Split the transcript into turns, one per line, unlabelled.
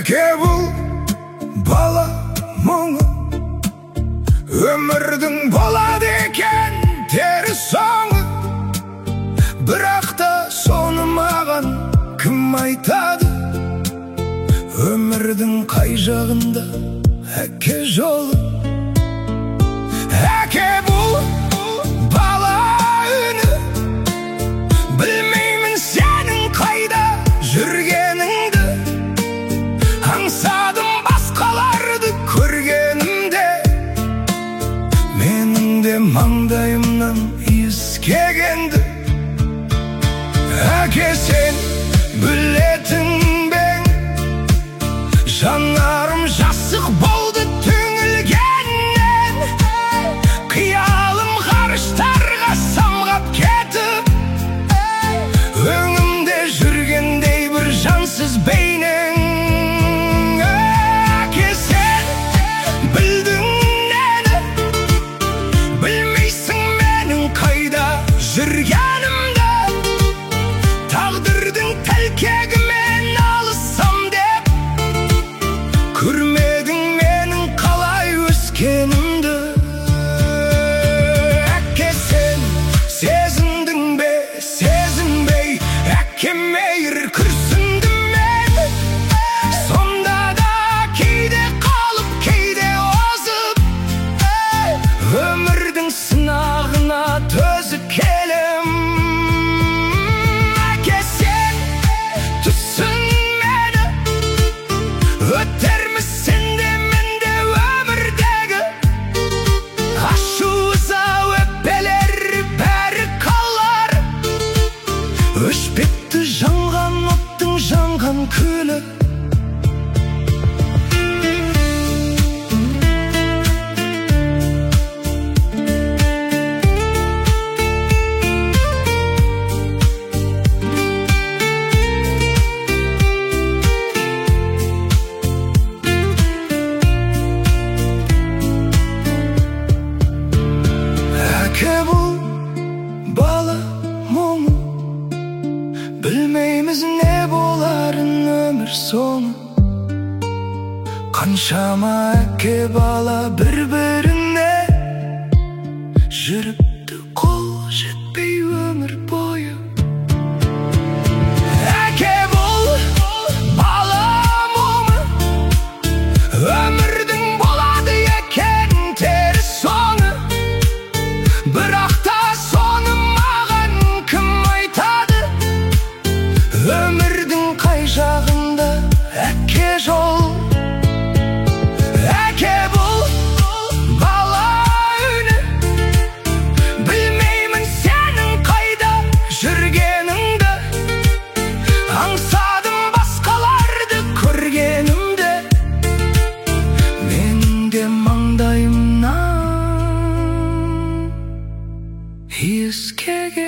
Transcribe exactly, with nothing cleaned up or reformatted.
әке бұл бала мұңы, өмірдің болады екен теріс соңы. Бірақ та соны маған кім айтады? Өмірдің қай жағында әке жолы? Әке бұл бала үні, білмеймін сенің қайда жүргеніңді. Аңсадым басқаларды көргенімде, менің де маңдайымнан иіскегенді. Әке сен білетін бең, жанарым жасық болды түңілгеннен. Қиялым ғарыштарға самғап кетіп, өңімде жүргендей бір жансыз бейнең. Әке сен білдің нені, білмейсің менің қайда жүргенімді. Тағдырдың тәлкегімен алысам деп, көрмедің менің қалай өскенімді. Әке сен сезіндің бе, сезінбей, әке мейір күрсінді мен. Сонда да кейде қалып, кейде озып, өмірдің сынағына төзіп келем. Әке сен түсін мені, өтермісің де менде өмірдегі ашу ыза өкпелер бәрі қалар. Өшпепті жанған оттың жанған күлі. Әке бұл бала мұңы, білмейміз не боларын өмір соңы. Қаншама әке бала бір-біріне жүріпті, қол жетпей өмір бойы. Әке бұл бала мұңы, өмірдің болады екен теріс соңы. Бірақ та соны маған кім айтады? Өмірдің қай жағында әке жол? Әке бұл бала үні, білмеймін сенің қайда жүргеніңді. Аңсадым басқаларды көргенімде, менің де маңдайымнан иіскеген.